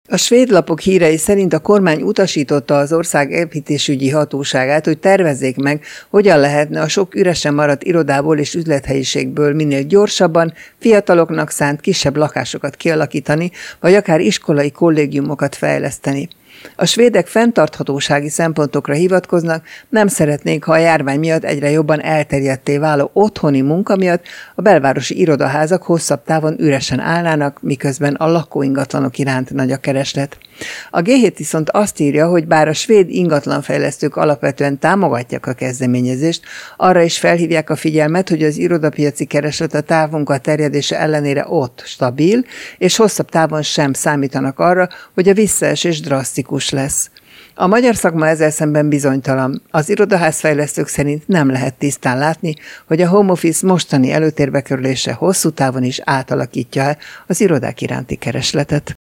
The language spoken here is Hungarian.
A svéd lapok hírei szerint a kormány utasította az ország építésügyi hatóságát, hogy tervezzék meg, hogyan lehetne a sok üresen maradt irodából és üzlethelyiségből minél gyorsabban fiataloknak szánt kisebb lakásokat kialakítani, vagy akár iskolai kollégiumokat fejleszteni. A svédek fenntarthatósági szempontokra hivatkoznak, nem szeretnék, ha a járvány miatt egyre jobban elterjedtté váló otthoni munka miatt a belvárosi irodaházak hosszabb távon üresen állnának, miközben a lakóingatlanok iránt nagy a kereslet. A G7 viszont azt írja, hogy bár a svéd ingatlanfejlesztők alapvetően támogatják a kezdeményezést, arra is felhívják a figyelmet, hogy az irodapiaci kereslet a távmunka terjedése ellenére ott stabil, és hosszabb távon sem számítanak arra, hogy a visszaesés drasztikus lesz. A magyar szakma ezzel szemben bizonytalan. Az irodaházfejlesztők szerint nem lehet tisztán látni, hogy a home office mostani előtérbe kerülése hosszú távon is átalakítja az irodák iránti keresletet.